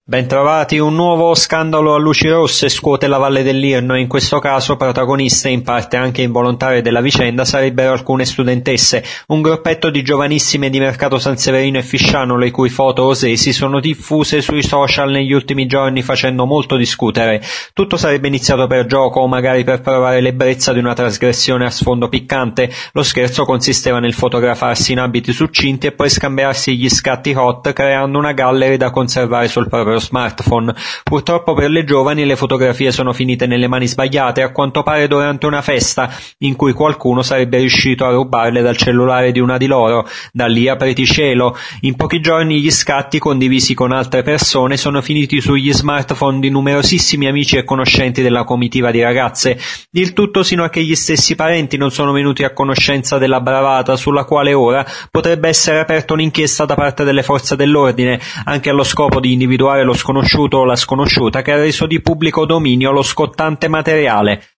Bentrovati, un nuovo scandalo a luci rosse scuote la Valle dell'Irno e in questo caso protagoniste, in parte anche involontarie della vicenda, sarebbero alcune studentesse, un gruppetto di giovanissime di Mercato San Severino e Fisciano, le cui foto osè si sono diffuse sui social negli ultimi giorni facendo molto discutere. Tutto sarebbe iniziato per gioco o magari per provare l'ebbrezza di una trasgressione a sfondo piccante. Lo scherzo consisteva nel fotografarsi in abiti succinti e poi scambiarsi gli scatti hot creando una gallery da conservare sul proprio smartphone. Purtroppo per le giovani le fotografie sono finite nelle mani sbagliate, a quanto pare durante una festa in cui qualcuno sarebbe riuscito a rubarle dal cellulare di una di loro. Da lì apriti cielo. In pochi giorni gli scatti, condivisi con altre persone, sono finiti sugli smartphone di numerosissimi amici e conoscenti della comitiva di ragazze. Il tutto sino a che gli stessi parenti non sono venuti a conoscenza della bravata, sulla quale ora potrebbe essere aperta un'inchiesta da parte delle forze dell'ordine, anche allo scopo di individuare lo sconosciuto o la sconosciuta che ha reso di pubblico dominio lo scottante materiale.